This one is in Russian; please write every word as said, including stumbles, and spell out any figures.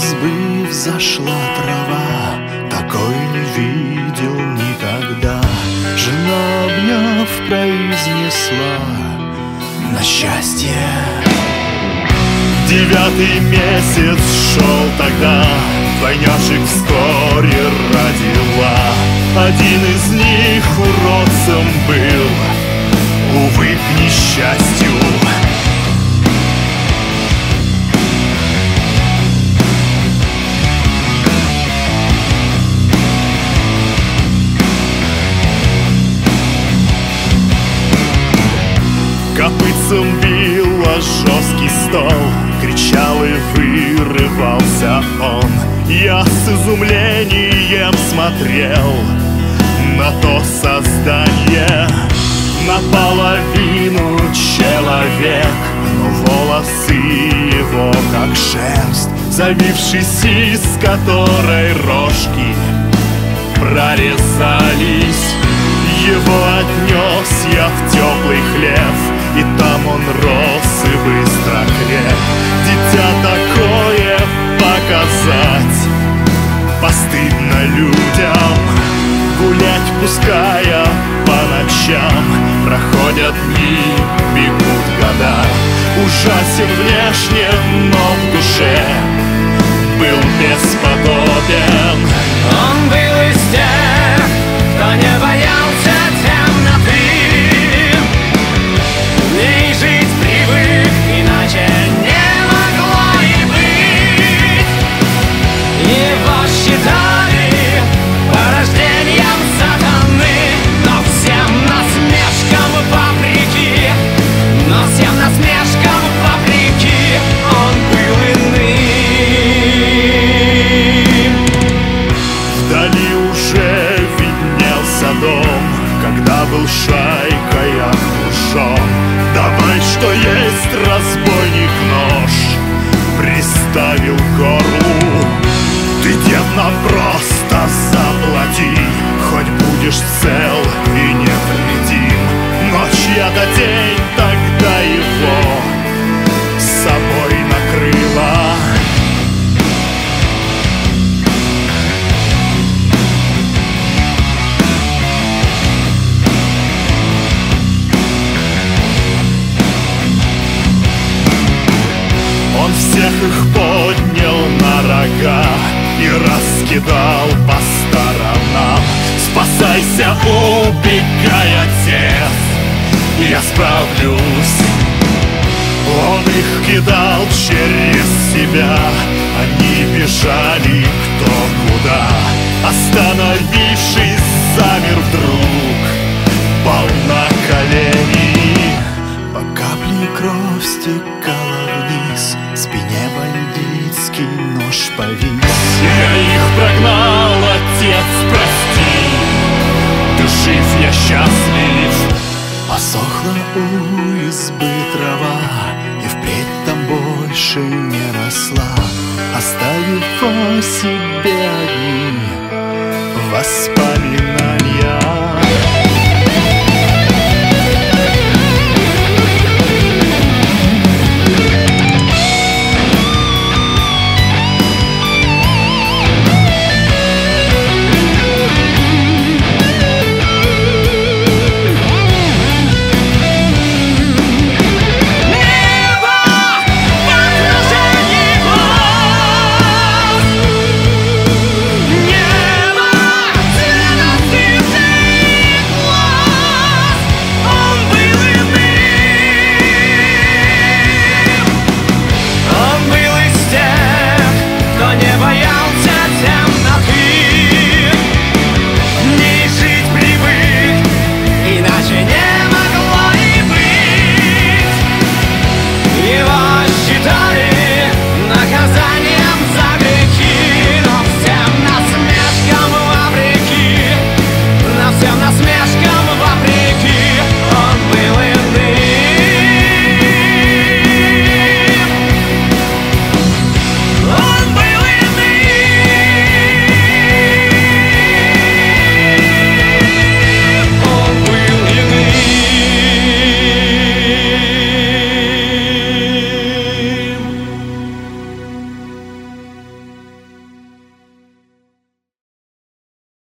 избы взошла трава, такой не видел никогда. Жена, обняв, произнесла: на счастье. Девятый месяц шел тогда, двойняшек вскоре родила. Один из них уродцем был, увы, к несчастью. Копытцем бил о жесткий стол, кричал и вырывался он. Я с изумлением смотрел на то создание. Наполовину человек, но волосы его как шерсть, завившись, из которой рожки прорезались. Его отнес я в теплый хлев, и там он рос и быстро креп. Дитя такое показать постыдно людям. Гулять пуская по ночам, проходят дни, бегут года. Ужасен внешне, но в душе был бесподобен. Он был из тех, кто не боялся темноты, в ней жить привык, иначе не могло и быть. Его считали порождением сатаны, но всем насмешкам вопреки, но всем насмешкам вопреки он был иным. Вдали уже виднелся дом, когда был шайкой окружен. Давай, что есть, разбойник, нож приставил к горлу. Ты, дедно, просто заплати, хоть будешь цел и невредим. Но чья-то тень тогда его с собой накрыла. Он всех их поднял на рога и раскидал по сторонам. Спасайся, убегай, отец, я справлюсь. Он их кидал через себя, они бежали кто куда. Остановившись, замер вдруг, пал на колени. По капле кровь стекала вниз, спине бандитский нож повис. Я их прогнал, отец, прости, ты жив, я счастлив. Посохла у избы трава, и впредь там больше не росла, оставив о себе одни воспоминания.